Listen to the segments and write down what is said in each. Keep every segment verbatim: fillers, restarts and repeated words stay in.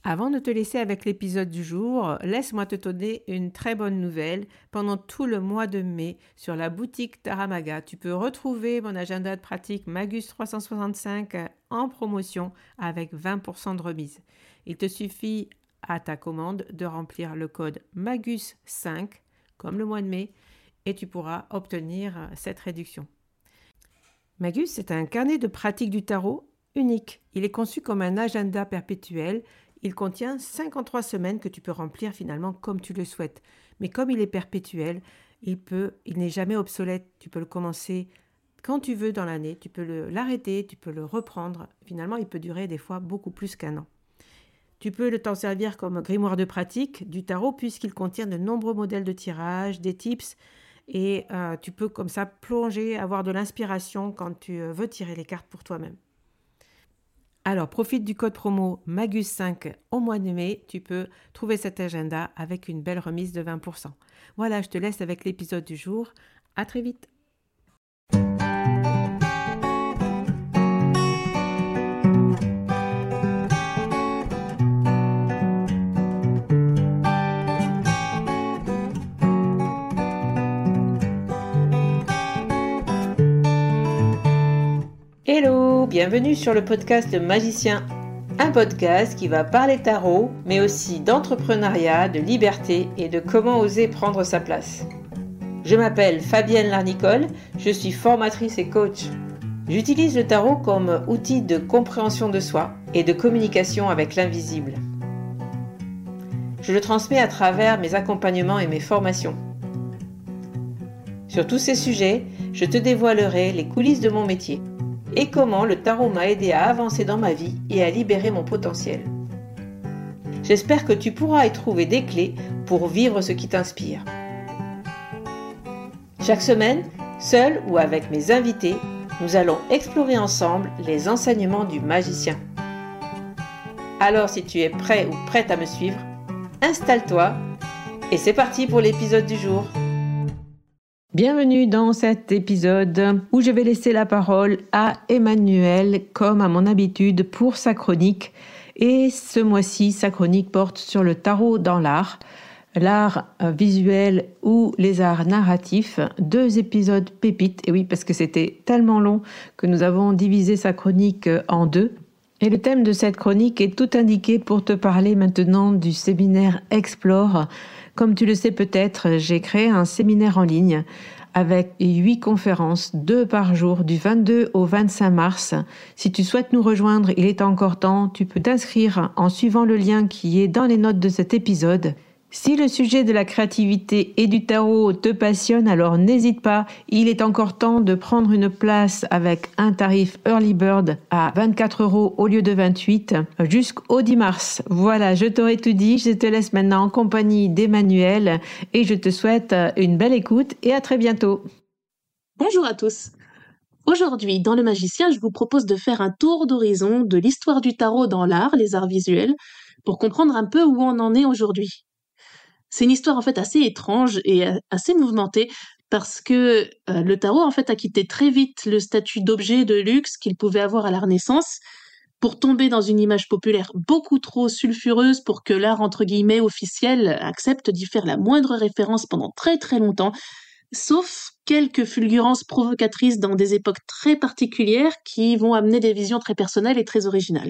Avant de te laisser avec l'épisode du jour, laisse-moi te donner une très bonne nouvelle. Pendant tout le mois de mai, sur la boutique Taramaga, tu peux retrouver mon agenda de pratique Magus trois cent soixante-cinq en promotion avec vingt pour cent de remise. Il te suffit à ta commande de remplir le code Magus cinq, comme le mois de mai, et tu pourras obtenir cette réduction. Magus, c'est un carnet de pratique du tarot unique. Il est conçu comme un agenda perpétuel. Il contient cinquante-trois semaines que tu peux remplir finalement comme tu le souhaites. Mais comme il est perpétuel, il, peut, il n'est jamais obsolète. Tu peux le commencer quand tu veux dans l'année. Tu peux le, l'arrêter, tu peux le reprendre. Finalement, il peut durer des fois beaucoup plus qu'un an. Tu peux le t'en servir comme grimoire de pratique du tarot puisqu'il contient de nombreux modèles de tirage, des tips. Et euh, tu peux comme ça plonger, avoir de l'inspiration quand tu veux tirer les cartes pour toi-même. Alors, profite du code promo Magus cinq au mois de mai. Tu peux trouver cet agenda avec une belle remise de vingt pour cent. Voilà, je te laisse avec l'épisode du jour. À très vite. Hello, bienvenue sur le podcast Le Magicien, un podcast qui va parler tarot, mais aussi d'entrepreneuriat, de liberté et de comment oser prendre sa place. Je m'appelle Fabienne Larnicole, je suis formatrice et coach. J'utilise le tarot comme outil de compréhension de soi et de communication avec l'invisible. Je le transmets à travers mes accompagnements et mes formations. Sur tous ces sujets, je te dévoilerai les coulisses de mon métier et comment le tarot m'a aidé à avancer dans ma vie et à libérer mon potentiel. J'espère que tu pourras y trouver des clés pour vivre ce qui t'inspire. Chaque semaine, seul ou avec mes invités, nous allons explorer ensemble les enseignements du magicien. Alors si tu es prêt ou prête à me suivre, installe-toi et c'est parti pour l'épisode du jour. Bienvenue dans cet épisode où je vais laisser la parole à Emmanuel comme à mon habitude pour sa chronique. Et ce mois-ci, sa chronique porte sur le tarot dans l'art, l'art visuel ou les arts narratifs. Deux épisodes pépites, et oui parce que c'était tellement long que nous avons divisé sa chronique en deux. Et le thème de cette chronique est tout indiqué pour te parler maintenant du séminaire Explore. Comme tu le sais peut-être, j'ai créé un séminaire en ligne avec huit conférences, deux par jour, du vingt-deux au vingt-cinq mars. Si tu souhaites nous rejoindre, il est encore temps. Tu peux t'inscrire en suivant le lien qui est dans les notes de cet épisode. Si le sujet de la créativité et du tarot te passionne, alors n'hésite pas, il est encore temps de prendre une place avec un tarif Early Bird à vingt-quatre euros au lieu de vingt-huit jusqu'au dix mars. Voilà, je t'aurai tout dit, je te laisse maintenant en compagnie d'Emmanuel et je te souhaite une belle écoute et à très bientôt. Bonjour à tous. Aujourd'hui, dans Le Magicien, je vous propose de faire un tour d'horizon de l'histoire du tarot dans l'art, les arts visuels, pour comprendre un peu où on en est aujourd'hui. C'est une histoire en fait assez étrange et assez mouvementée parce que euh, le tarot en fait a quitté très vite le statut d'objet de luxe qu'il pouvait avoir à la Renaissance pour tomber dans une image populaire beaucoup trop sulfureuse pour que l'art entre guillemets officiel accepte d'y faire la moindre référence pendant très très longtemps, sauf quelques fulgurances provocatrices dans des époques très particulières qui vont amener des visions très personnelles et très originales.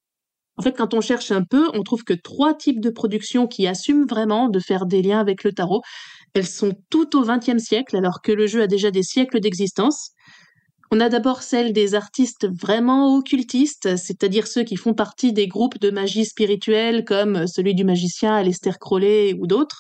En fait, quand on cherche un peu, on trouve que trois types de productions qui assument vraiment de faire des liens avec le tarot. Elles sont toutes au vingtième siècle, alors que le jeu a déjà des siècles d'existence. On a d'abord celle des artistes vraiment occultistes, c'est-à-dire ceux qui font partie des groupes de magie spirituelle comme celui du magicien Aleister Crowley ou d'autres.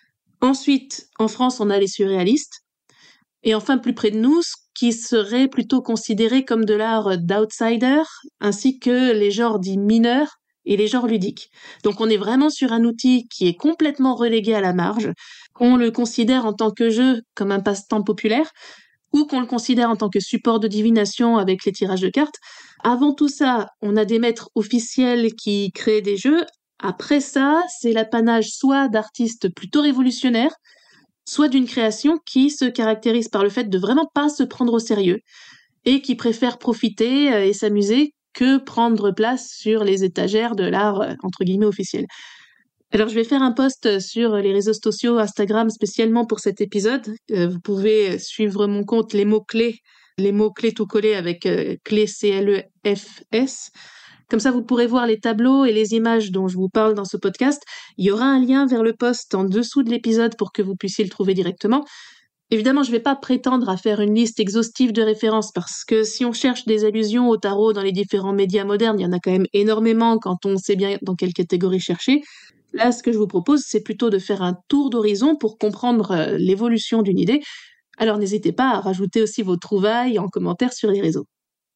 Ensuite, en France, on a les surréalistes. Et enfin, plus près de nous, ce qui serait plutôt considéré comme de l'art d'outsider, ainsi que les genres dits mineurs et les genres ludiques. Donc on est vraiment sur un outil qui est complètement relégué à la marge, qu'on le considère en tant que jeu comme un passe-temps populaire, ou qu'on le considère en tant que support de divination avec les tirages de cartes. Avant tout ça, on a des maîtres officiels qui créent des jeux. Après ça, c'est l'apanage soit d'artistes plutôt révolutionnaires, soit d'une création qui se caractérise par le fait de vraiment pas se prendre au sérieux et qui préfère profiter et s'amuser que prendre place sur les étagères de l'art, euh, entre guillemets, officiel. Alors, je vais faire un post sur les réseaux sociaux, Instagram, spécialement pour cet épisode. Euh, vous pouvez suivre mon compte, les mots-clés, les mots-clés tout collés avec euh, clés C L E F S. Comme ça, vous pourrez voir les tableaux et les images dont je vous parle dans ce podcast. Il y aura un lien vers le post en dessous de l'épisode pour que vous puissiez le trouver directement. Évidemment, je ne vais pas prétendre à faire une liste exhaustive de références parce que si on cherche des allusions au tarot dans les différents médias modernes, il y en a quand même énormément quand on sait bien dans quelle catégorie chercher. Là, ce que je vous propose, c'est plutôt de faire un tour d'horizon pour comprendre euh, l'évolution d'une idée. Alors n'hésitez pas à rajouter aussi vos trouvailles en commentaire sur les réseaux.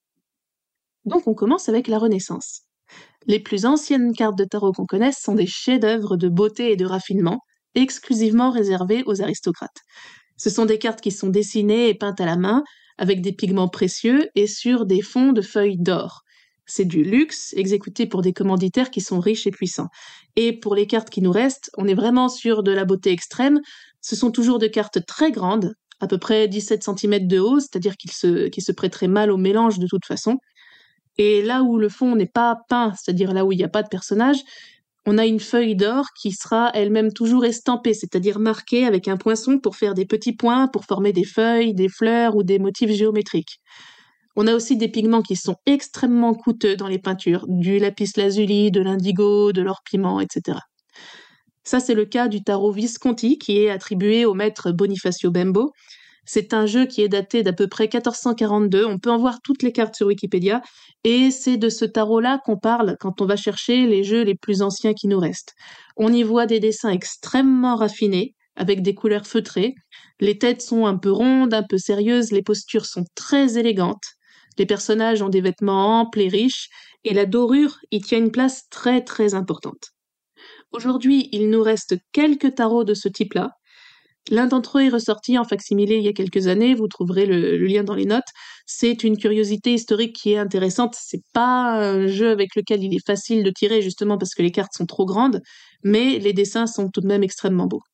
Donc on commence avec la Renaissance. Les plus anciennes cartes de tarot qu'on connaisse sont des chefs-d'œuvre de beauté et de raffinement, exclusivement réservés aux aristocrates. Ce sont des cartes qui sont dessinées et peintes à la main, avec des pigments précieux et sur des fonds de feuilles d'or. C'est du luxe, exécuté pour des commanditaires qui sont riches et puissants. Et pour les cartes qui nous restent, on est vraiment sur de la beauté extrême. Ce sont toujours des cartes très grandes, à peu près dix-sept centimètres de haut, c'est-à-dire qu'ils se, qu'ils se prêteraient mal au mélange de toute façon. Et là où le fond n'est pas peint, c'est-à-dire là où il n'y a pas de personnage, on a une feuille d'or qui sera elle-même toujours estampée, c'est-à-dire marquée avec un poinçon pour faire des petits points, pour former des feuilles, des fleurs ou des motifs géométriques. On a aussi des pigments qui sont extrêmement coûteux dans les peintures, du lapis-lazuli, de l'indigo, de l'or piment, et cetera. Ça, c'est le cas du tarot Visconti, qui est attribué au maître Bonifacio Bembo. C'est un jeu qui est daté d'à peu près quatorze cent quarante-deux, on peut en voir toutes les cartes sur Wikipédia, et c'est de ce tarot-là qu'on parle quand on va chercher les jeux les plus anciens qui nous restent. On y voit des dessins extrêmement raffinés, avec des couleurs feutrées, les têtes sont un peu rondes, un peu sérieuses, les postures sont très élégantes, les personnages ont des vêtements amples et riches, et la dorure y tient une place très très importante. Aujourd'hui, il nous reste quelques tarots de ce type-là. L'un d'entre eux est ressorti en facsimilé il y a quelques années, vous trouverez le, le lien dans les notes. C'est une curiosité historique qui est intéressante, c'est pas un jeu avec lequel il est facile de tirer justement parce que les cartes sont trop grandes, mais les dessins sont tout de même extrêmement beaux.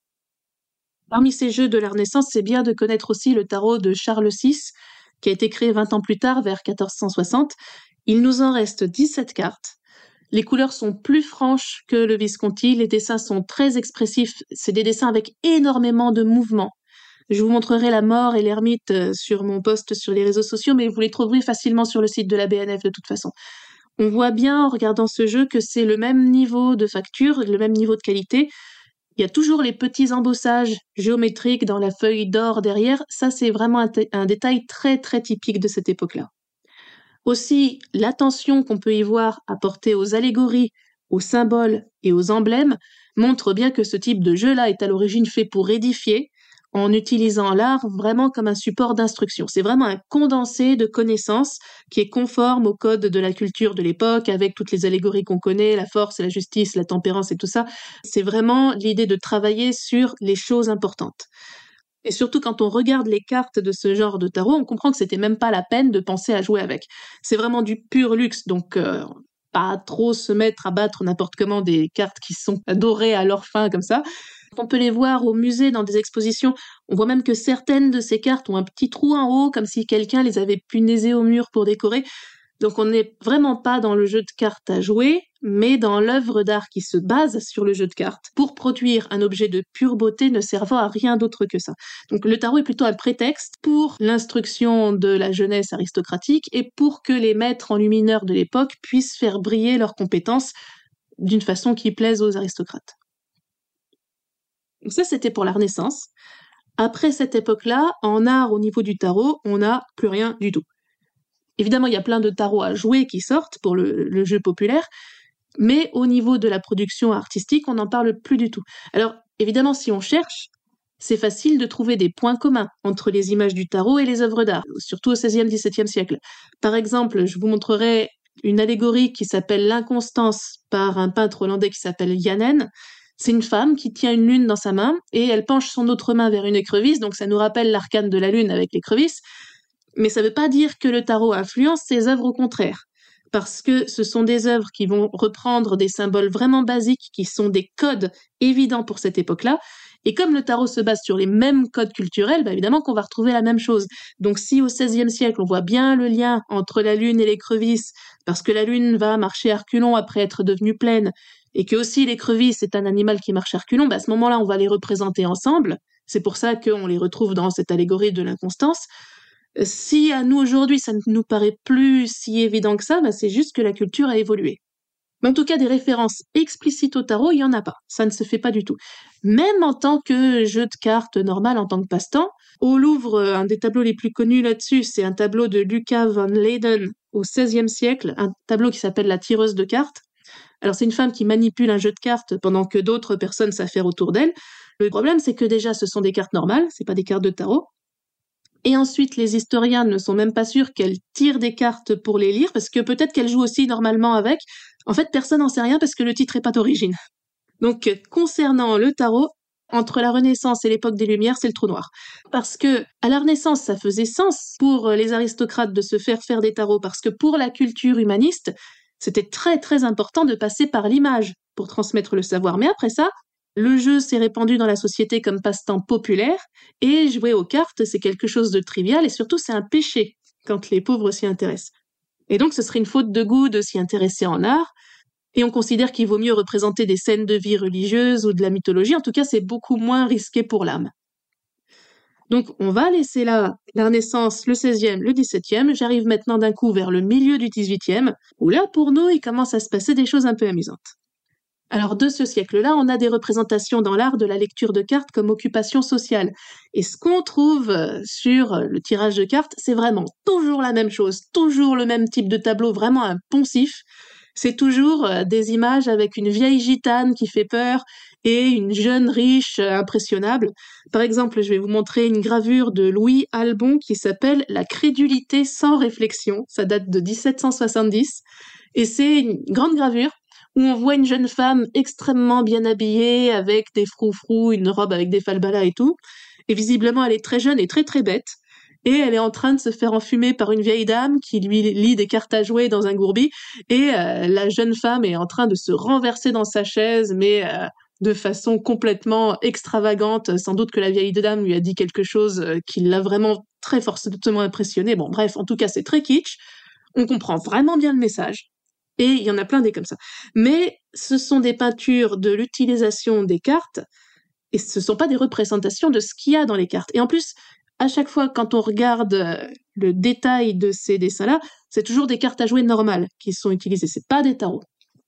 Parmi ces jeux de la Renaissance, c'est bien de connaître aussi le tarot de Charles six, qui a été créé vingt ans plus tard, vers quatorze cent soixante. Il nous en reste dix-sept cartes. Les couleurs sont plus franches que le Visconti, les dessins sont très expressifs, c'est des dessins avec énormément de mouvements. Je vous montrerai la mort et l'ermite sur mon post sur les réseaux sociaux, mais vous les trouverez facilement sur le site de la B N F de toute façon. On voit bien en regardant ce jeu que c'est le même niveau de facture, le même niveau de qualité. Il y a toujours les petits embossages géométriques dans la feuille d'or derrière, ça c'est vraiment un, un détail très très typique de cette époque-là. Aussi, l'attention qu'on peut y voir apportée aux allégories, aux symboles et aux emblèmes montre bien que ce type de jeu-là est à l'origine fait pour édifier, en utilisant l'art vraiment comme un support d'instruction. C'est vraiment un condensé de connaissances qui est conforme au code de la culture de l'époque, avec toutes les allégories qu'on connaît, la force, la justice, la tempérance et tout ça. C'est vraiment l'idée de travailler sur les choses importantes. Et surtout, quand on regarde les cartes de ce genre de tarot, on comprend que c'était même pas la peine de penser à jouer avec. C'est vraiment du pur luxe, donc euh, pas trop se mettre à battre n'importe comment des cartes qui sont dorées à leur fin comme ça. On peut les voir au musée dans des expositions. On voit même que certaines de ces cartes ont un petit trou en haut, comme si quelqu'un les avait punaisées au mur pour décorer. Donc on n'est vraiment pas dans le jeu de cartes à jouer, mais dans l'œuvre d'art qui se base sur le jeu de cartes pour produire un objet de pure beauté ne servant à rien d'autre que ça. Donc le tarot est plutôt un prétexte pour l'instruction de la jeunesse aristocratique et pour que les maîtres enlumineurs de l'époque puissent faire briller leurs compétences d'une façon qui plaise aux aristocrates. Donc ça, c'était pour la Renaissance. Après cette époque-là, en art au niveau du tarot, on n'a plus rien du tout. Évidemment, il y a plein de tarots à jouer qui sortent pour le, le jeu populaire, mais au niveau de la production artistique, on n'en parle plus du tout. Alors, évidemment, si on cherche, c'est facile de trouver des points communs entre les images du tarot et les œuvres d'art, surtout au seizième, dix-septième siècle. Par exemple, je vous montrerai une allégorie qui s'appelle l'Inconstance par un peintre hollandais qui s'appelle Janen. C'est une femme qui tient une lune dans sa main et elle penche son autre main vers une écrevisse, donc ça nous rappelle l'arcane de la lune avec l'écrevisse. Mais ça ne veut pas dire que le tarot influence ses œuvres, au contraire, parce que ce sont des œuvres qui vont reprendre des symboles vraiment basiques, qui sont des codes évidents pour cette époque-là, Et comme le tarot se base sur les mêmes codes culturels, bah évidemment qu'on va retrouver la même chose. Donc si au seizième siècle, on voit bien le lien entre la lune et l'écrevisse, parce que la lune va marcher à reculons après être devenue pleine, et que aussi l'écrevisse est un animal qui marche à reculons, bah à ce moment-là, on va les représenter ensemble. C'est pour ça qu'on les retrouve dans cette allégorie de l'inconstance. Si à nous aujourd'hui, ça ne nous paraît plus si évident que ça, bah c'est juste que la culture a évolué. Mais en tout cas, des références explicites au tarot, il n'y en a pas. Ça ne se fait pas du tout. Même en tant que jeu de cartes normal, en tant que passe-temps, au Louvre, un des tableaux les plus connus là-dessus, c'est un tableau de Lucas von Leyden au seizième siècle, un tableau qui s'appelle La tireuse de cartes. Alors c'est une femme qui manipule un jeu de cartes pendant que d'autres personnes s'affairent autour d'elle. Le problème, c'est que déjà, ce sont des cartes normales, c'est pas des cartes de tarot. Et ensuite, les historiens ne sont même pas sûrs qu'elle tire des cartes pour les lire, parce que peut-être qu'elle joue aussi normalement avec. En fait, personne n'en sait rien parce que le titre n'est pas d'origine. Donc, concernant le tarot, entre la Renaissance et l'époque des Lumières, c'est le trou noir. Parce que, à la Renaissance, ça faisait sens pour les aristocrates de se faire faire des tarots, parce que pour la culture humaniste, c'était très très important de passer par l'image pour transmettre le savoir. Mais après ça, le jeu s'est répandu dans la société comme passe-temps populaire, et jouer aux cartes, c'est quelque chose de trivial, et surtout c'est un péché quand les pauvres s'y intéressent. Et donc ce serait une faute de goût de s'y intéresser en art, et on considère qu'il vaut mieux représenter des scènes de vie religieuses ou de la mythologie, en tout cas c'est beaucoup moins risqué pour l'âme. Donc on va laisser là la Renaissance, le seizième, le dix-septième, j'arrive maintenant d'un coup vers le milieu du dix-huitième, où là pour nous il commence à se passer des choses un peu amusantes. Alors de ce siècle-là, on a des représentations dans l'art de la lecture de cartes comme occupation sociale. Et ce qu'on trouve sur le tirage de cartes, c'est vraiment toujours la même chose, toujours le même type de tableau, vraiment un poncif. C'est toujours des images avec une vieille gitane qui fait peur et une jeune riche impressionnable. Par exemple, je vais vous montrer une gravure de Louis Albon qui s'appelle « La crédulité sans réflexion ». Ça date de dix-sept cent soixante-dix. Et c'est une grande gravure où on voit une jeune femme extrêmement bien habillée, avec des froufrous, une robe avec des falbalas et tout. Et visiblement, elle est très jeune et très très bête. Et elle est en train de se faire enfumer par une vieille dame qui lui lit des cartes à jouer dans un gourbi. Et euh, la jeune femme est en train de se renverser dans sa chaise, mais euh, de façon complètement extravagante. Sans doute que la vieille dame lui a dit quelque chose qui l'a vraiment très fortement impressionnée. Bon, bref, en tout cas, c'est très kitsch. On comprend vraiment bien le message. Et il y en a plein des comme ça. Mais ce sont des peintures de l'utilisation des cartes, et ce ne sont pas des représentations de ce qu'il y a dans les cartes. Et en plus, à chaque fois, quand on regarde le détail de ces dessins-là, c'est toujours des cartes à jouer normales qui sont utilisées, c'est pas des tarots.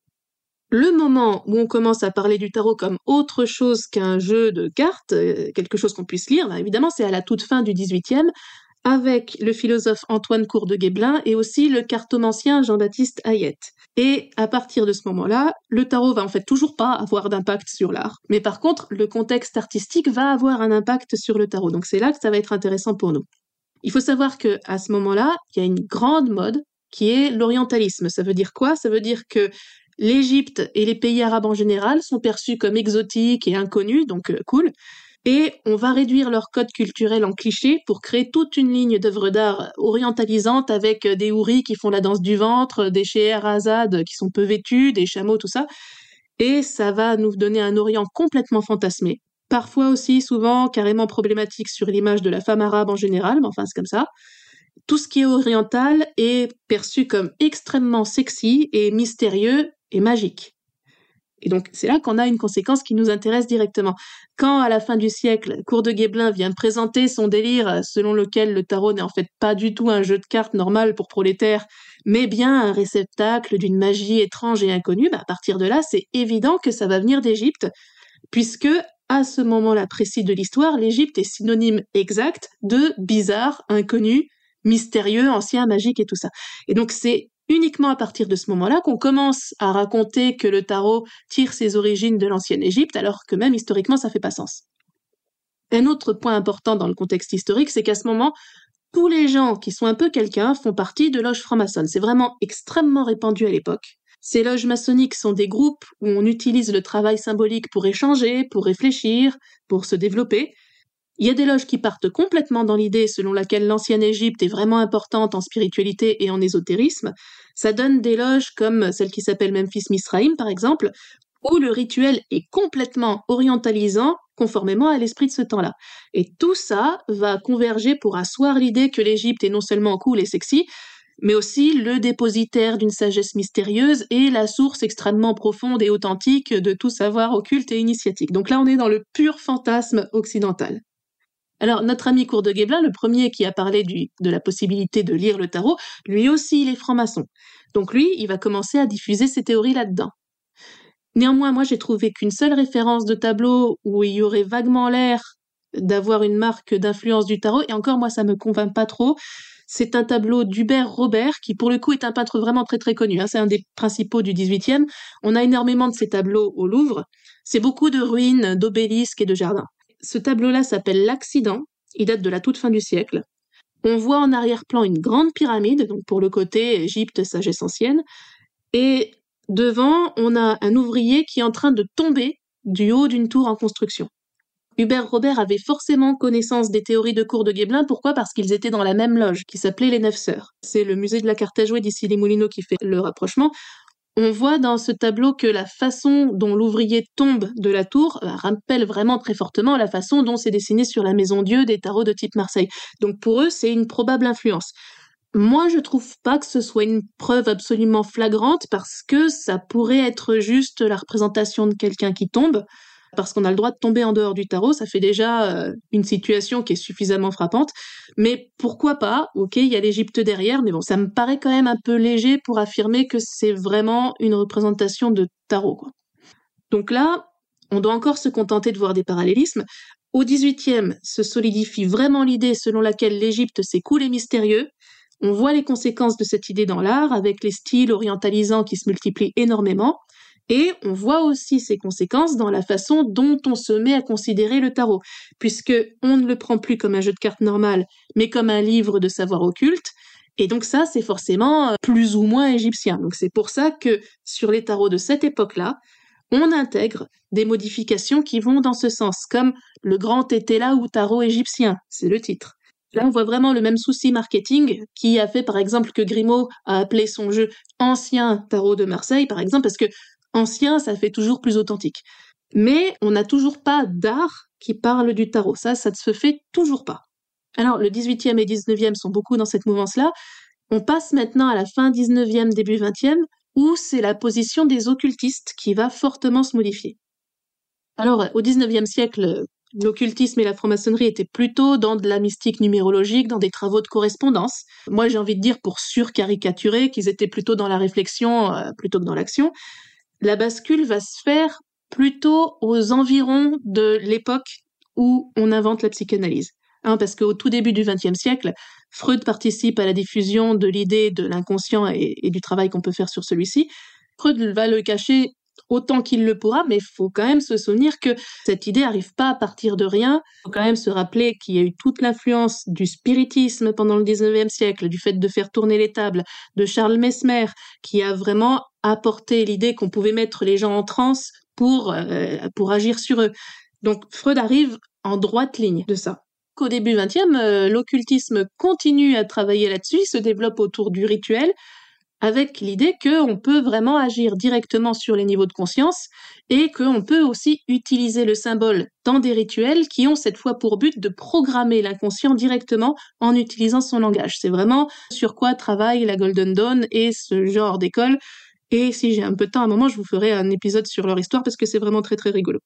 Le moment où on commence à parler du tarot comme autre chose qu'un jeu de cartes, quelque chose qu'on puisse lire, ben évidemment, c'est à la toute fin du dix-huitième, avec le philosophe Antoine Cour de Guesblen et aussi le cartomancien Jean-Baptiste Hayet. Et à partir de ce moment-là, le tarot va en fait toujours pas avoir d'impact sur l'art. Mais par contre, le contexte artistique va avoir un impact sur le tarot. Donc c'est là que ça va être intéressant pour nous. Il faut savoir que à ce moment-là, il y a une grande mode qui est l'orientalisme. Ça veut dire quoi? Ça veut dire que l'Égypte et les pays arabes en général sont perçus comme exotiques et inconnus, donc euh, cool. Et on va réduire leur code culturel en clichés pour créer toute une ligne d'œuvres d'art orientalisantes avec des houris qui font la danse du ventre, des Scheherazade qui sont peu vêtus, des chameaux, tout ça. Et ça va nous donner un Orient complètement fantasmé. Parfois aussi, souvent, carrément problématique sur l'image de la femme arabe en général, mais enfin c'est comme ça. Tout ce qui est oriental est perçu comme extrêmement sexy et mystérieux et magique. Et donc, c'est là qu'on a une conséquence qui nous intéresse directement. Quand, à la fin du siècle, Cour de Guesblen vient présenter son délire selon lequel le tarot n'est en fait pas du tout un jeu de cartes normal pour prolétaires, mais bien un réceptacle d'une magie étrange et inconnue, bah, à partir de là, c'est évident que ça va venir d'Égypte, puisque, à ce moment-là précis de l'histoire, l'Égypte est synonyme exact de bizarre, inconnu, mystérieux, ancien, magique et tout ça. Et donc, c'est uniquement à partir de ce moment-là qu'on commence à raconter que le tarot tire ses origines de l'ancienne Égypte, alors que même historiquement, ça fait pas sens. Un autre point important dans le contexte historique, c'est qu'à ce moment, tous les gens qui sont un peu quelqu'un font partie de loges franc-maçonnes. C'est vraiment extrêmement répandu à l'époque. Ces loges maçonniques sont des groupes où on utilise le travail symbolique pour échanger, pour réfléchir, pour se développer. Il y a des loges qui partent complètement dans l'idée selon laquelle l'ancienne Égypte est vraiment importante en spiritualité et en ésotérisme. Ça donne des loges comme celle qui s'appelle Memphis Misraïm, par exemple, où le rituel est complètement orientalisant, conformément à l'esprit de ce temps-là. Et tout ça va converger pour asseoir l'idée que l'Égypte est non seulement cool et sexy, mais aussi le dépositaire d'une sagesse mystérieuse et la source extrêmement profonde et authentique de tout savoir occulte et initiatique. Donc là, on est dans le pur fantasme occidental. Alors, notre ami Cour de Guesblen, le premier qui a parlé du, de la possibilité de lire le tarot, lui aussi, il est franc-maçon. Donc lui, il va commencer à diffuser ses théories là-dedans. Néanmoins, moi, j'ai trouvé qu'une seule référence de tableau où il y aurait vaguement l'air d'avoir une marque d'influence du tarot, et encore, moi, ça me convainc pas trop. C'est un tableau d'Hubert Robert, qui pour le coup est un peintre vraiment très très connu, hein. C'est un des principaux du dix-huitième. On a énormément de ces tableaux au Louvre. C'est beaucoup de ruines, d'obélisques et de jardins. Ce tableau-là s'appelle L'Accident. Il date de la toute fin du siècle. On voit en arrière-plan une grande pyramide, donc pour le côté Égypte, sagesse ancienne, et devant, on a un ouvrier qui est en train de tomber du haut d'une tour en construction. Hubert Robert avait forcément connaissance des théories de Cour de Guesblen. Pourquoi ? Parce qu'ils étaient dans la même loge, qui s'appelait les Neuf Sœurs. C'est le musée de la carte à jouer d'ici les Moulineaux qui fait le rapprochement. On voit dans ce tableau que la façon dont l'ouvrier tombe de la tour rappelle vraiment très fortement la façon dont c'est dessiné sur la Maison Dieu des tarots de type Marseille. Donc pour eux, c'est une probable influence. Moi, je trouve pas que ce soit une preuve absolument flagrante parce que ça pourrait être juste la représentation de quelqu'un qui tombe, parce qu'on a le droit de tomber en dehors du tarot, ça fait déjà euh, une situation qui est suffisamment frappante. Mais pourquoi pas ? Ok, il y a l'Égypte derrière, mais bon, ça me paraît quand même un peu léger pour affirmer que c'est vraiment une représentation de tarot, quoi. Donc là, on doit encore se contenter de voir des parallélismes. Au dix-huitième, se solidifie vraiment l'idée selon laquelle l'Égypte c'est cool et mystérieux. On voit les conséquences de cette idée dans l'art, avec les styles orientalisants qui se multiplient énormément, et on voit aussi ces conséquences dans la façon dont on se met à considérer le tarot, puisque on ne le prend plus comme un jeu de cartes normal, mais comme un livre de savoir occulte, et donc ça, c'est forcément plus ou moins égyptien. Donc c'est pour ça que sur les tarots de cette époque-là, on intègre des modifications qui vont dans ce sens, comme le grand Tétéla ou tarot égyptien, c'est le titre. Là, on voit vraiment le même souci marketing qui a fait, par exemple, que Grimaud a appelé son jeu Ancien Tarot de Marseille, par exemple, parce que ancien, ça fait toujours plus authentique. Mais on n'a toujours pas d'art qui parle du tarot. Ça, ça ne se fait toujours pas. Alors, le dix-huitième et dix-neuvième sont beaucoup dans cette mouvance-là. On passe maintenant à la fin dix-neuvième, début vingtième, où c'est la position des occultistes qui va fortement se modifier. Alors, au dix-neuvième siècle, l'occultisme et la franc-maçonnerie étaient plutôt dans de la mystique numérologique, dans des travaux de correspondance. Moi, j'ai envie de dire, pour surcaricaturer, qu'ils étaient plutôt dans la réflexion euh, plutôt que dans l'action. La bascule va se faire plutôt aux environs de l'époque où on invente la psychanalyse. Hein, parce qu'au tout début du vingtième siècle, Freud participe à la diffusion de l'idée de l'inconscient et, et du travail qu'on peut faire sur celui-ci. Freud va le cacher autant qu'il le pourra, mais il faut quand même se souvenir que cette idée n'arrive pas à partir de rien. Il faut quand même se rappeler qu'il y a eu toute l'influence du spiritisme pendant le dix-neuvième siècle, du fait de faire tourner les tables, de Charles Mesmer, qui a vraiment apporté l'idée qu'on pouvait mettre les gens en transe pour, euh, pour agir sur eux. Donc Freud arrive en droite ligne de ça. Au début vingtième, euh, l'occultisme continue à travailler là-dessus, il se développe autour du rituel, avec l'idée qu'on peut vraiment agir directement sur les niveaux de conscience et qu'on peut aussi utiliser le symbole dans des rituels qui ont cette fois pour but de programmer l'inconscient directement en utilisant son langage. C'est vraiment sur quoi travaille la Golden Dawn et ce genre d'école. Et si j'ai un peu de temps à un moment, je vous ferai un épisode sur leur histoire parce que c'est vraiment très très rigolo.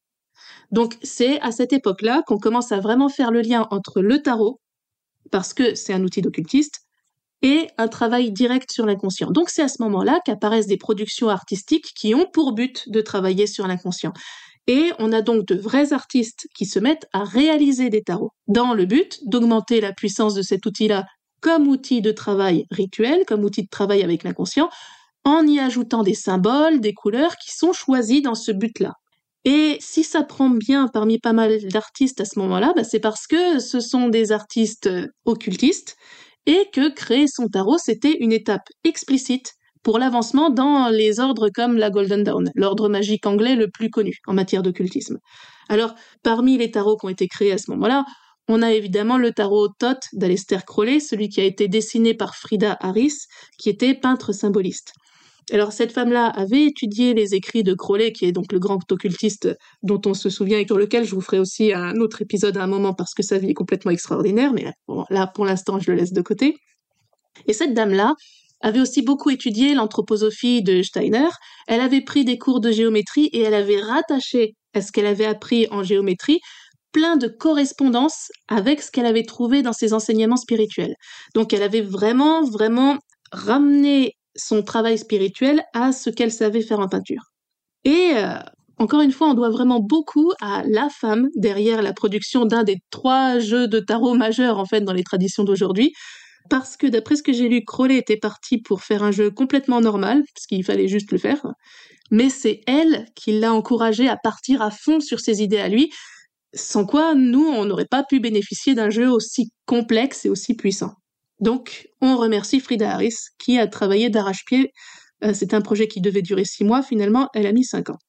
Donc c'est à cette époque-là qu'on commence à vraiment faire le lien entre le tarot, parce que c'est un outil d'occultiste, et un travail direct sur l'inconscient. Donc c'est à ce moment-là qu'apparaissent des productions artistiques qui ont pour but de travailler sur l'inconscient. Et on a donc de vrais artistes qui se mettent à réaliser des tarots, dans le but d'augmenter la puissance de cet outil-là comme outil de travail rituel, comme outil de travail avec l'inconscient, en y ajoutant des symboles, des couleurs qui sont choisis dans ce but-là. Et si ça prend bien parmi pas mal d'artistes à ce moment-là, bah c'est parce que ce sont des artistes occultistes, et que créer son tarot, c'était une étape explicite pour l'avancement dans les ordres comme la Golden Dawn, l'ordre magique anglais le plus connu en matière d'occultisme. Alors, parmi les tarots qui ont été créés à ce moment-là, on a évidemment le tarot Thoth d'Aleister Crowley, celui qui a été dessiné par Frida Harris, qui était peintre symboliste. Alors cette femme-là avait étudié les écrits de Crowley, qui est donc le grand occultiste dont on se souvient et sur lequel je vous ferai aussi un autre épisode à un moment parce que sa vie est complètement extraordinaire, mais bon, là pour l'instant je le laisse de côté. Et cette dame-là avait aussi beaucoup étudié l'anthroposophie de Steiner, elle avait pris des cours de géométrie et elle avait rattaché à ce qu'elle avait appris en géométrie plein de correspondances avec ce qu'elle avait trouvé dans ses enseignements spirituels. Donc elle avait vraiment, vraiment ramené son travail spirituel à ce qu'elle savait faire en peinture. Et euh, encore une fois, on doit vraiment beaucoup à la femme derrière la production d'un des trois jeux de tarot majeurs en fait dans les traditions d'aujourd'hui, parce que d'après ce que j'ai lu, Crowley était parti pour faire un jeu complètement normal, parce qu'il fallait juste le faire, mais c'est elle qui l'a encouragé à partir à fond sur ses idées à lui, sans quoi nous, on n'aurait pas pu bénéficier d'un jeu aussi complexe et aussi puissant. Donc, on remercie Frida Harris, qui a travaillé d'arrache-pied. Euh, c'est un projet qui devait durer six mois, finalement, elle a mis cinq ans.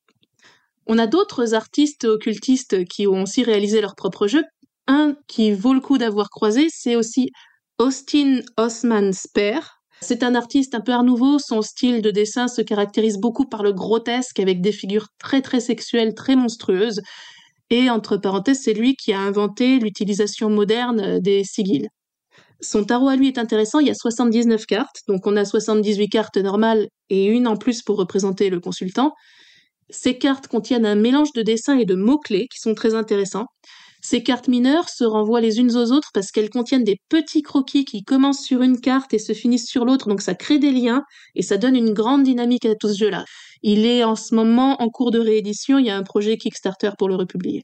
On a d'autres artistes occultistes qui ont aussi réalisé leur propre jeu. Un qui vaut le coup d'avoir croisé, c'est aussi Austin Osman Spare. C'est un artiste un peu art nouveau, son style de dessin se caractérise beaucoup par le grotesque, avec des figures très très sexuelles, très monstrueuses. Et entre parenthèses, c'est lui qui a inventé l'utilisation moderne des sigils. Son tarot à lui est intéressant, il y a soixante-dix-neuf cartes, donc on a soixante-dix-huit cartes normales et une en plus pour représenter le consultant. Ces cartes contiennent un mélange de dessins et de mots-clés qui sont très intéressants. Ces cartes mineures se renvoient les unes aux autres parce qu'elles contiennent des petits croquis qui commencent sur une carte et se finissent sur l'autre, donc ça crée des liens et ça donne une grande dynamique à tout ce jeu-là. Il est en ce moment en cours de réédition, il y a un projet Kickstarter pour le republier.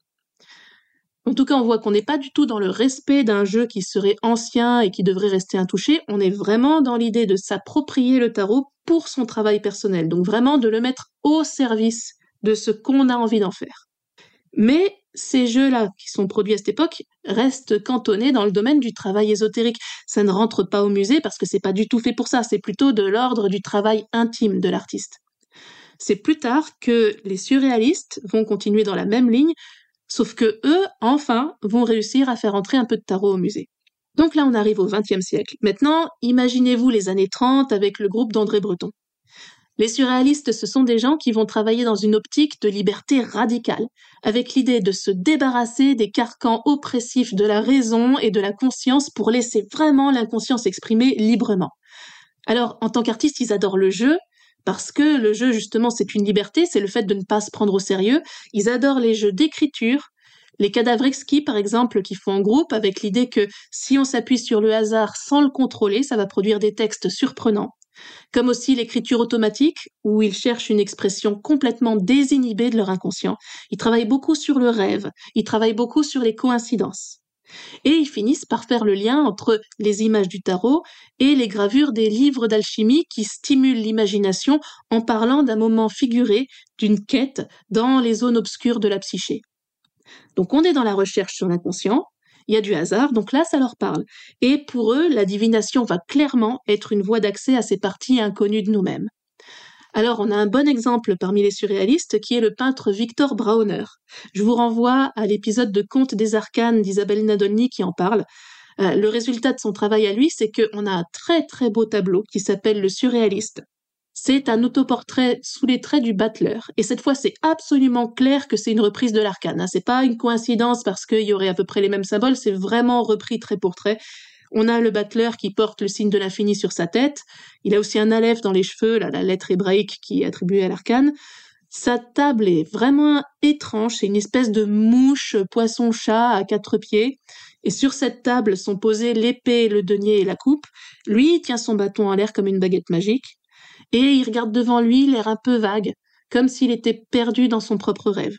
En tout cas, on voit qu'on n'est pas du tout dans le respect d'un jeu qui serait ancien et qui devrait rester intouché, on est vraiment dans l'idée de s'approprier le tarot pour son travail personnel, donc vraiment de le mettre au service de ce qu'on a envie d'en faire. Mais ces jeux-là, qui sont produits à cette époque, restent cantonnés dans le domaine du travail ésotérique. Ça ne rentre pas au musée parce que c'est pas du tout fait pour ça, c'est plutôt de l'ordre du travail intime de l'artiste. C'est plus tard que les surréalistes vont continuer dans la même ligne, sauf que eux, enfin, vont réussir à faire entrer un peu de tarot au musée. Donc là, on arrive au vingtième siècle. Maintenant, imaginez-vous les années trente avec le groupe d'André Breton. Les surréalistes, ce sont des gens qui vont travailler dans une optique de liberté radicale, avec l'idée de se débarrasser des carcans oppressifs de la raison et de la conscience pour laisser vraiment l'inconscience exprimer librement. Alors, en tant qu'artistes, ils adorent le jeu, parce que le jeu, justement, c'est une liberté, c'est le fait de ne pas se prendre au sérieux. Ils adorent les jeux d'écriture, les cadavres exquis, par exemple, qui font en groupe, avec l'idée que si on s'appuie sur le hasard sans le contrôler, ça va produire des textes surprenants. Comme aussi l'écriture automatique, où ils cherchent une expression complètement désinhibée de leur inconscient. Ils travaillent beaucoup sur le rêve, ils travaillent beaucoup sur les coïncidences. Et ils finissent par faire le lien entre les images du tarot et les gravures des livres d'alchimie qui stimulent l'imagination en parlant d'un moment figuré, d'une quête dans les zones obscures de la psyché. Donc on est dans la recherche sur l'inconscient, il y a du hasard, donc là ça leur parle. Et pour eux, la divination va clairement être une voie d'accès à ces parties inconnues de nous-mêmes. Alors on a un bon exemple parmi les surréalistes qui est le peintre Victor Brauner. Je vous renvoie à l'épisode de Contes des Arcanes d'Isabelle Nadolny qui en parle. Euh, le résultat de son travail à lui, c'est qu'on a un très très beau tableau qui s'appelle Le Surréaliste. C'est un autoportrait sous les traits du Butler. Et cette fois, c'est absolument clair que c'est une reprise de l'arcane. Hein. C'est pas une coïncidence parce qu'il y aurait à peu près les mêmes symboles, c'est vraiment repris trait pour trait. On a le Butler qui porte le signe de l'infini sur sa tête. Il a aussi un aleph dans les cheveux, là, la lettre hébraïque qui est attribuée à l'arcane. Sa table est vraiment étrange, c'est une espèce de mouche poisson-chat à quatre pieds. Et sur cette table sont posés l'épée, le denier et la coupe. Lui, il tient son bâton en l'air comme une baguette magique. Et il regarde devant lui, l'air un peu vague, comme s'il était perdu dans son propre rêve.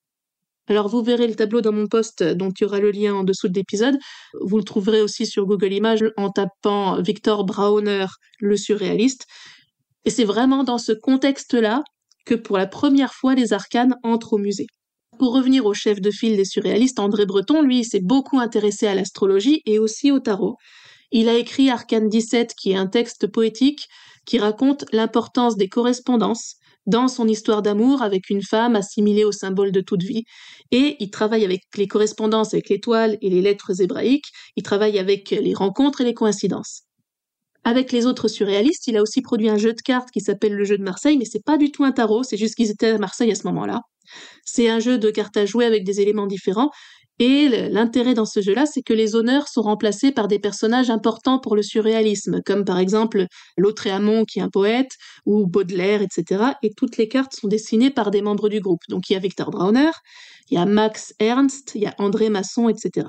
Alors vous verrez le tableau dans mon post, dont il y aura le lien en dessous de l'épisode. Vous le trouverez aussi sur Google Images en tapant Victor Brauner, le surréaliste. Et c'est vraiment dans ce contexte-là que pour la première fois les arcanes entrent au musée. Pour revenir au chef de file des surréalistes, André Breton, lui, s'est beaucoup intéressé à l'astrologie et aussi au tarot. Il a écrit Arcane dix-sept, qui est un texte poétique qui raconte l'importance des correspondances dans son histoire d'amour avec une femme assimilée au symbole de toute vie. Et il travaille avec les correspondances avec l'étoile et les lettres hébraïques, il travaille avec les rencontres et les coïncidences. Avec les autres surréalistes, il a aussi produit un jeu de cartes qui s'appelle le jeu de Marseille, mais c'est pas du tout un tarot, c'est juste qu'ils étaient à Marseille à ce moment-là. C'est un jeu de cartes à jouer avec des éléments différents, et l'intérêt dans ce jeu-là, c'est que les honneurs sont remplacés par des personnages importants pour le surréalisme, comme par exemple Lautréamont qui est un poète, ou Baudelaire, et cetera. Et toutes les cartes sont dessinées par des membres du groupe. Donc il y a Victor Brauner, il y a Max Ernst, il y a André Masson, et cetera.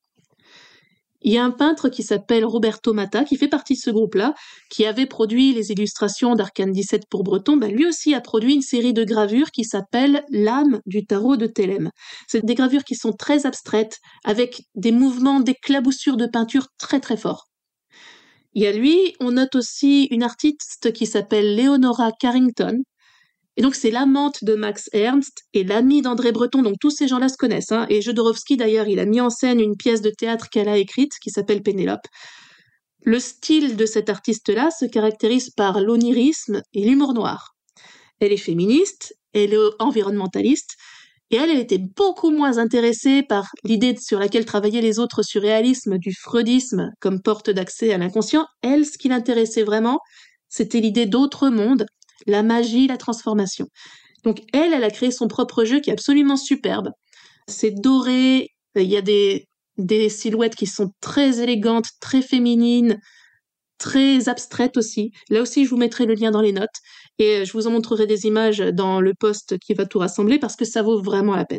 Il y a un peintre qui s'appelle Roberto Matta, qui fait partie de ce groupe-là, qui avait produit les illustrations d'Arcane dix-sept pour Breton. Ben, lui aussi a produit une série de gravures qui s'appelle L'âme du tarot de Thélème. C'est des gravures qui sont très abstraites, avec des mouvements d'éclaboussure de peinture très très forts. Il y a lui, on note aussi une artiste qui s'appelle Leonora Carrington, et donc c'est l'amante de Max Ernst et l'amie d'André Breton, donc tous ces gens-là se connaissent. Hein. Et Jodorowsky d'ailleurs, il a mis en scène une pièce de théâtre qu'elle a écrite qui s'appelle Pénélope. Le style de cette artiste-là se caractérise par l'onirisme et l'humour noir. Elle est féministe, elle est environnementaliste, et elle, elle était beaucoup moins intéressée par l'idée sur laquelle travaillaient les autres surréalismes du freudisme comme porte d'accès à l'inconscient. Elle, ce qui l'intéressait vraiment, c'était l'idée d'autre monde, la magie, la transformation. Donc elle, elle a créé son propre jeu qui est absolument superbe. C'est doré, il y a des, des silhouettes qui sont très élégantes, très féminines, très abstraites aussi. Là aussi, je vous mettrai le lien dans les notes et je vous en montrerai des images dans le post qui va tout rassembler parce que ça vaut vraiment la peine.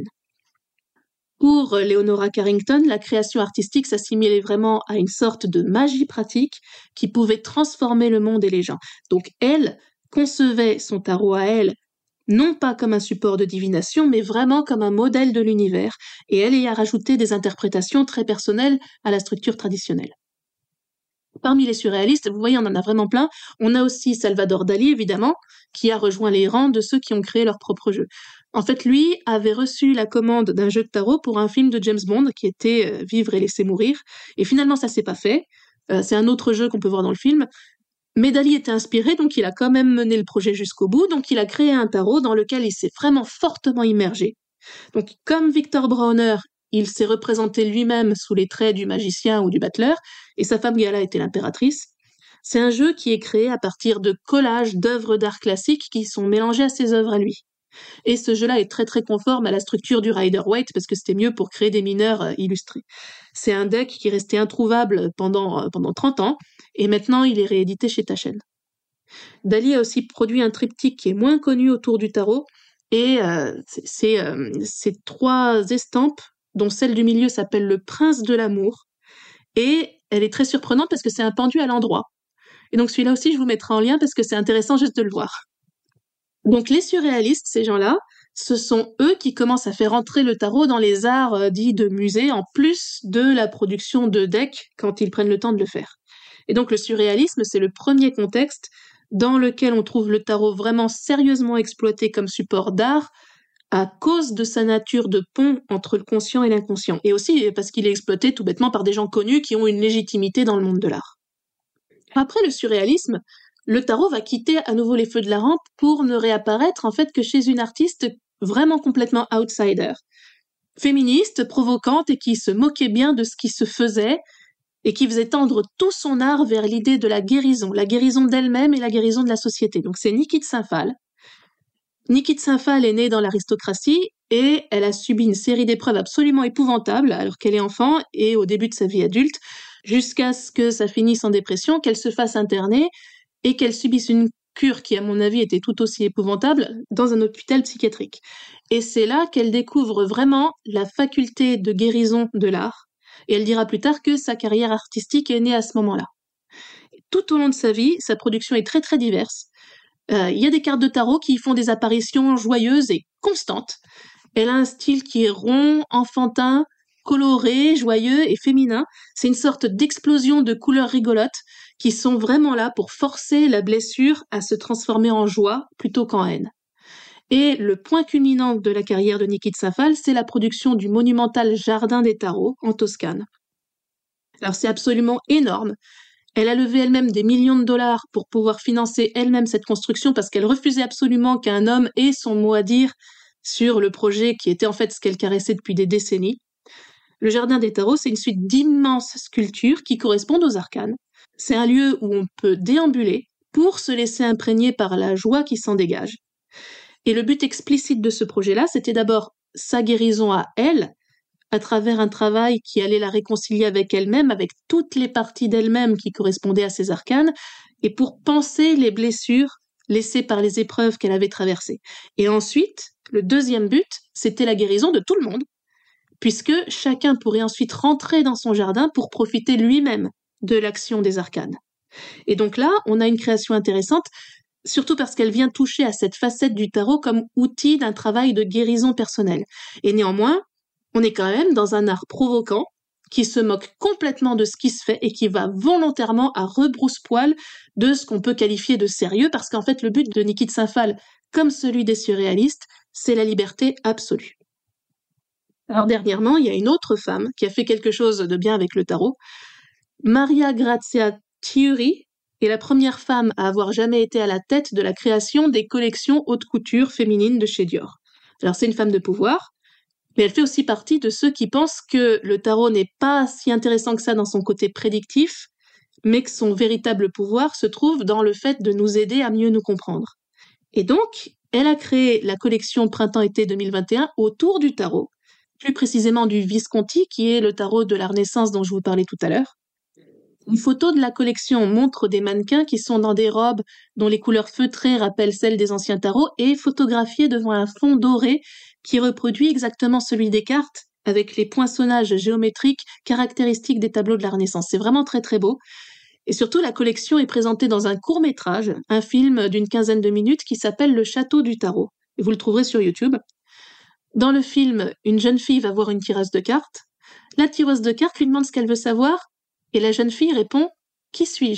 Pour Leonora Carrington, la création artistique s'assimilait vraiment à une sorte de magie pratique qui pouvait transformer le monde et les gens. Donc elle concevait son tarot à elle, non pas comme un support de divination, mais vraiment comme un modèle de l'univers, et elle y a rajouté des interprétations très personnelles à la structure traditionnelle. Parmi les surréalistes, vous voyez, on en a vraiment plein. On a aussi Salvador Dali, évidemment, qui a rejoint les rangs de ceux qui ont créé leur propre jeu. En fait, lui avait reçu la commande d'un jeu de tarot pour un film de James Bond qui était euh, Vivre et laisser mourir, et finalement ça s'est pas fait. Euh, c'est un autre jeu qu'on peut voir dans le film. Mais Dali était inspiré, donc il a quand même mené le projet jusqu'au bout, donc il a créé un tarot dans lequel il s'est vraiment fortement immergé. Donc comme Victor Brauner, il s'est représenté lui-même sous les traits du magicien ou du battleur, et sa femme Gala était l'impératrice. C'est un jeu qui est créé à partir de collages d'œuvres d'art classiques qui sont mélangées à ses œuvres à lui. Et ce jeu-là est très très conforme à la structure du Rider-Waite parce que c'était mieux pour créer des mineurs euh, illustrés. C'est un deck qui est resté introuvable pendant, euh, pendant trente ans et maintenant il est réédité chez Taschen. Dali a aussi produit un triptyque qui est moins connu autour du tarot et euh, c'est, c'est, euh, c'est trois estampes dont celle du milieu s'appelle le Prince de l'amour et elle est très surprenante parce que c'est un pendu à l'endroit. Et donc celui-là aussi je vous mettrai en lien parce que c'est intéressant juste de le voir. Donc les surréalistes, ces gens-là, ce sont eux qui commencent à faire entrer le tarot dans les arts euh, dits de musée, en plus de la production de decks quand ils prennent le temps de le faire. Et donc le surréalisme, c'est le premier contexte dans lequel on trouve le tarot vraiment sérieusement exploité comme support d'art à cause de sa nature de pont entre le conscient et l'inconscient. Et aussi parce qu'il est exploité tout bêtement par des gens connus qui ont une légitimité dans le monde de l'art. Après le surréalisme, le tarot va quitter à nouveau les feux de la rampe pour ne réapparaître en fait que chez une artiste vraiment complètement outsider, féministe, provocante et qui se moquait bien de ce qui se faisait et qui faisait tendre tout son art vers l'idée de la guérison, la guérison d'elle-même et la guérison de la société. Donc c'est Niki de Saint-Phal. Niki de Saint-Phal est née dans l'aristocratie et elle a subi une série d'épreuves absolument épouvantables alors qu'elle est enfant et au début de sa vie adulte, jusqu'à ce que ça finisse en dépression, qu'elle se fasse interner et qu'elle subisse une cure qui, à mon avis, était tout aussi épouvantable dans un hôpital psychiatrique. Et c'est là qu'elle découvre vraiment la faculté de guérison de l'art. Et elle dira plus tard que sa carrière artistique est née à ce moment-là. Tout au long de sa vie, sa production est très très diverse. Euh, il y a des cartes de tarot qui font des apparitions joyeuses et constantes. Elle a un style qui est rond, enfantin, coloré, joyeux et féminin. C'est une sorte d'explosion de couleurs rigolotes qui sont vraiment là pour forcer la blessure à se transformer en joie plutôt qu'en haine. Et le point culminant de la carrière de Niki de Saint-Phal, c'est la production du monumental Jardin des Tarots en Toscane. Alors c'est absolument énorme. Elle a levé elle-même des millions de dollars pour pouvoir financer elle-même cette construction parce qu'elle refusait absolument qu'un homme ait son mot à dire sur le projet qui était en fait ce qu'elle caressait depuis des décennies. Le Jardin des Tarots, c'est une suite d'immenses sculptures qui correspondent aux arcanes. C'est un lieu où on peut déambuler pour se laisser imprégner par la joie qui s'en dégage. Et le but explicite de ce projet-là, c'était d'abord sa guérison à elle, à travers un travail qui allait la réconcilier avec elle-même, avec toutes les parties d'elle-même qui correspondaient à ses arcanes, et pour penser les blessures laissées par les épreuves qu'elle avait traversées. Et ensuite, le deuxième but, c'était la guérison de tout le monde, puisque chacun pourrait ensuite rentrer dans son jardin pour profiter lui-même de l'action des arcanes. Et donc là, on a une création intéressante, surtout parce qu'elle vient toucher à cette facette du tarot comme outil d'un travail de guérison personnelle. Et néanmoins, on est quand même dans un art provoquant qui se moque complètement de ce qui se fait et qui va volontairement à rebrousse-poil de ce qu'on peut qualifier de sérieux, parce qu'en fait, le but de Niki de Saint-Phalle, comme celui des surréalistes, c'est la liberté absolue. Alors dernièrement, il y a une autre femme qui a fait quelque chose de bien avec le tarot. Maria Grazia Chiuri est la première femme à avoir jamais été à la tête de la création des collections haute couture féminines de chez Dior. Alors c'est une femme de pouvoir, mais elle fait aussi partie de ceux qui pensent que le tarot n'est pas si intéressant que ça dans son côté prédictif, mais que son véritable pouvoir se trouve dans le fait de nous aider à mieux nous comprendre. Et donc, elle a créé la collection Printemps-été deux mille vingt et un autour du tarot, plus précisément du Visconti, qui est le tarot de la Renaissance dont je vous parlais tout à l'heure. Une photo de la collection montre des mannequins qui sont dans des robes dont les couleurs feutrées rappellent celles des anciens tarots et photographiés devant un fond doré qui reproduit exactement celui des cartes avec les poinçonnages géométriques caractéristiques des tableaux de la Renaissance. C'est vraiment très très beau. Et surtout, la collection est présentée dans un court-métrage, un film d'une quinzaine de minutes qui s'appelle Le Château du Tarot. Et vous le trouverez sur YouTube. Dans le film, une jeune fille va voir une tireuse de cartes. La tireuse de cartes lui demande ce qu'elle veut savoir. Et la jeune fille répond « Qui suis-je »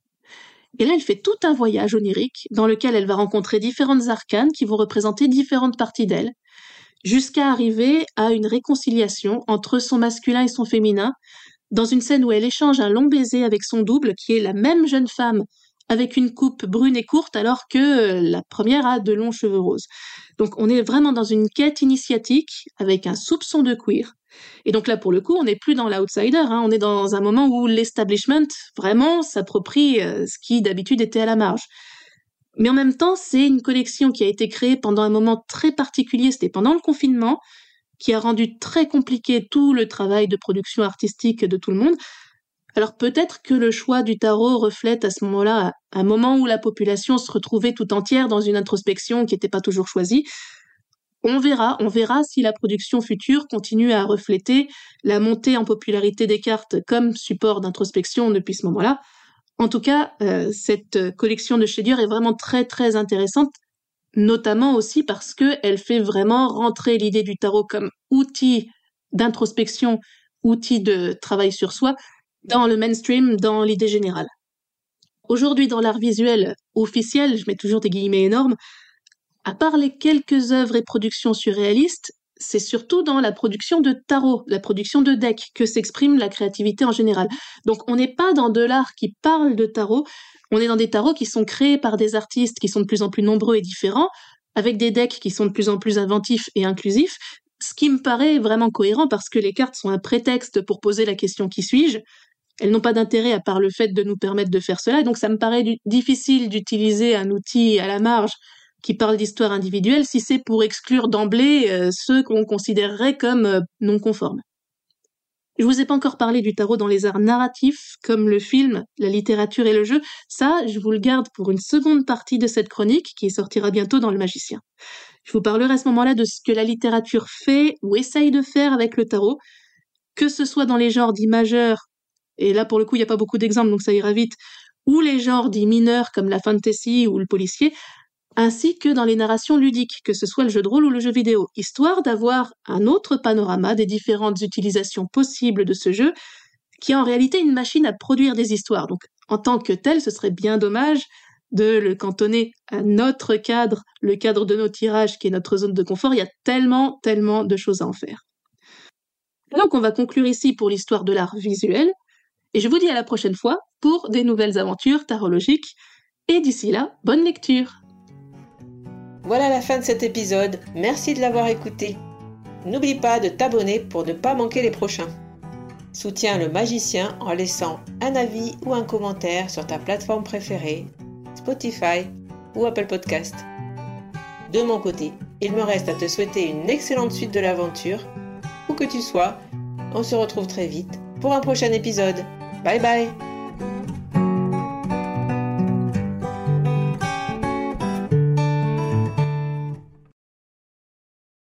Et là, elle fait tout un voyage onirique dans lequel elle va rencontrer différentes arcanes qui vont représenter différentes parties d'elle, jusqu'à arriver à une réconciliation entre son masculin et son féminin, dans une scène où elle échange un long baiser avec son double, qui est la même jeune femme avec une coupe brune et courte, alors que la première a de longs cheveux roses. Donc on est vraiment dans une quête initiatique, avec un soupçon de queer. Et donc là, pour le coup, on n'est plus dans l'outsider, hein, on est dans un moment où l'establishment, vraiment, s'approprie euh, ce qui d'habitude était à la marge. Mais en même temps, c'est une collection qui a été créée pendant un moment très particulier, c'était pendant le confinement, qui a rendu très compliqué tout le travail de production artistique de tout le monde. Alors peut-être que le choix du tarot reflète à ce moment-là un moment où la population se retrouvait tout entière dans une introspection qui n'était pas toujours choisie. On verra, on verra si la production future continue à refléter la montée en popularité des cartes comme support d'introspection depuis ce moment-là. En tout cas, euh, cette collection de chez Dior est vraiment très très intéressante, notamment aussi parce qu'elle fait vraiment rentrer l'idée du tarot comme outil d'introspection, outil de travail sur soi, dans le mainstream, dans l'idée générale. Aujourd'hui, dans l'art visuel officiel, je mets toujours des guillemets énormes, à part les quelques œuvres et productions surréalistes, c'est surtout dans la production de tarot, la production de decks, que s'exprime la créativité en général. Donc on n'est pas dans de l'art qui parle de tarot, on est dans des tarots qui sont créés par des artistes qui sont de plus en plus nombreux et différents, avec des decks qui sont de plus en plus inventifs et inclusifs, ce qui me paraît vraiment cohérent parce que les cartes sont un prétexte pour poser la question « qui suis-je ?» Elles n'ont pas d'intérêt à part le fait de nous permettre de faire cela, donc ça me paraît du- difficile d'utiliser un outil à la marge qui parle d'histoire individuelle si c'est pour exclure d'emblée euh, ceux qu'on considérerait comme euh, non conformes. Je vous ai pas encore parlé du tarot dans les arts narratifs, comme le film, la littérature et le jeu. Ça, je vous le garde pour une seconde partie de cette chronique qui sortira bientôt dans Le Magicien. Je vous parlerai à ce moment-là de ce que la littérature fait ou essaye de faire avec le tarot, que ce soit dans les genres dits majeurs, et là pour le coup il n'y a pas beaucoup d'exemples donc ça ira vite, ou les genres dits mineurs comme la fantasy ou le policier, ainsi que dans les narrations ludiques, que ce soit le jeu de rôle ou le jeu vidéo, histoire d'avoir un autre panorama des différentes utilisations possibles de ce jeu, qui est en réalité une machine à produire des histoires. Donc en tant que tel, ce serait bien dommage de le cantonner à notre cadre, le cadre de nos tirages qui est notre zone de confort. Il y a tellement, tellement de choses à en faire. Donc on va conclure ici pour l'histoire de l'art visuel, et je vous dis à la prochaine fois pour des nouvelles aventures tarologiques, et d'ici là, bonne lecture! Voilà la fin de cet épisode, merci de l'avoir écouté. N'oublie pas de t'abonner pour ne pas manquer les prochains. Soutiens le magicien en laissant un avis ou un commentaire sur ta plateforme préférée, Spotify ou Apple Podcast. De mon côté, il me reste à te souhaiter une excellente suite de l'aventure. Où que tu sois, on se retrouve très vite pour un prochain épisode. Bye bye!